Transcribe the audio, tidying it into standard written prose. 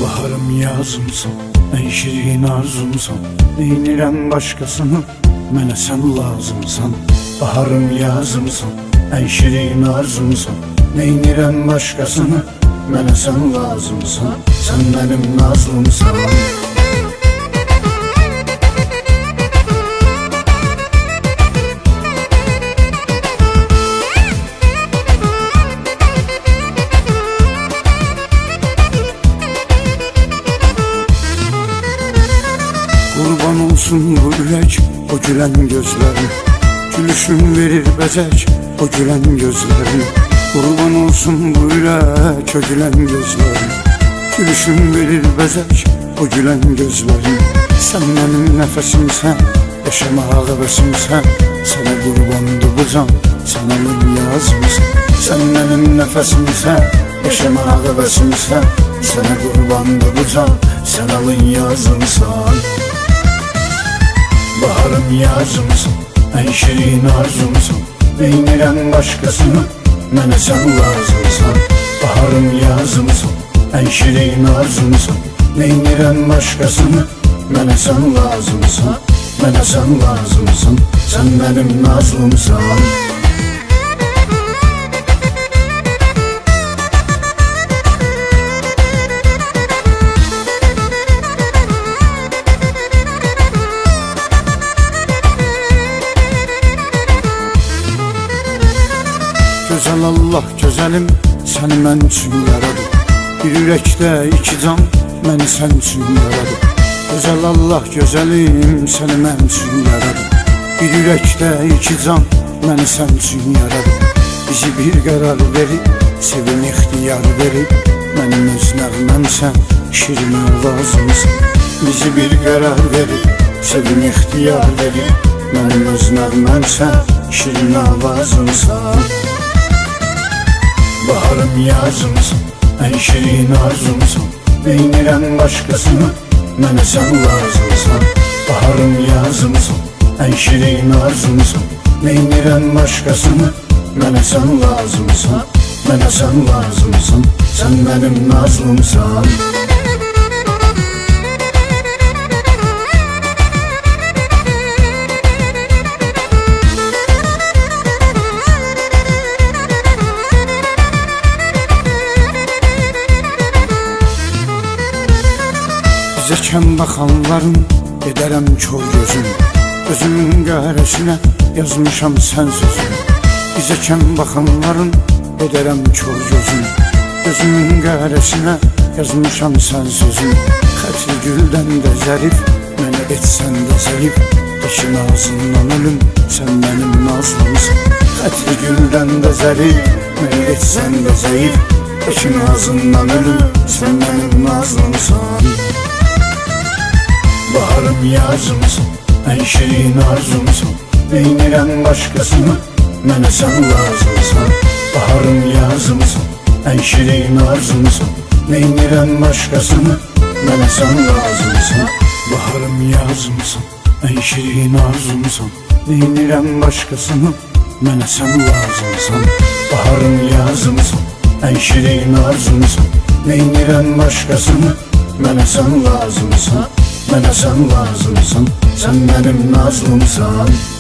Baharım yazımsan, en şirin arzumsan, neyinirəm başkasını, mənə sən lazımsan. Baharım yazımsan, en şirin arzumsan, neyinirəm başkasını, mənə sən lazımsan. Sən mənim nazlımsan. Qurban olsun bu ürək, o gülən gözlərin, gülüşün verir bəzək, o gülən gözlərin. Qurban olsun bu ürək, o gülən gözlərin, gülüşün verir bəzək, o gülən gözlərin. Sən mənim nəfəsimsən, yaşamağa həvəsimsən, sənə qurbandır bu can, sən alın yazmısan. Sən mənim nəfəsimsən, yaşamağa həvəsimsən, sənə qurbandır bu can, sən alın yazmısan. Baharım yazımsan, en şirin arzumsan, neyinirəm başkasını, mənə sən lazımsan. Baharım yazımsan, en şirin arzumsan, neyinirəm başkasını, mənə sən lazımsan. Mənə sən lazımsan, sən mənim nazlımsan. Gözəl Allah gözəlim, səni mən üçün yaradı. Bir ürəkdə iki can, məni sən üçün yaradı. Gözəl Allah gözəlim, səni mən üçün yaradı. Bir ürəkdə iki can, məni sən üçün yaradı. Bizi bir qərar verib, sevin ixtiyar verib, mənim öz nəğməmsən, şirin avazımsan. Bizi bir qərar verib, sevin ixtiyar verib, mənim öz nəğməmsən, şirin avazımsan. Baharım yazımsan, en şirin arzumsan, neyinirəm başkasını, mənə sən lazımsan. Baharım yazımsan, en şirin arzumsan, neyinirəm başkasını, mənə sən lazımsan. Mənə sən lazımsan, sən mənim nazlımsan. Zəkəm baxanların edərəm kör gözüm, özümün qərəsinə yazmışam sən sözüm. Zəkəm baxanların edərəm kör gözüm, özümün qərəsinə yazmışam sən sözüm. Xətri güldən də zərif, mənə etsən də zəif, eşin ağzından ölüm, sən mənim nazlımsan. Xətri güldən də zərif, mənə etsən də zəif, eşin ağzından ölüm, sən mənim nazlımsan. Baharım yazımsan, en şirin arzumsan, neyinirəm başkasını, mənə sən lazımsan. Baharım yazımsan, en şirin arzumsan, neyinirəm başkasını, mənə sən lazımsan. Baharım yazımsan, en şirin arzumsan, neyinirəm başkasını, mənə sən lazımsan. Baharım yazımsan, en şirin arzumsan, neyinirəm başkasını, mənə sən lazımsan. Mənə sən lazımsan, sən mənim nazlımsan.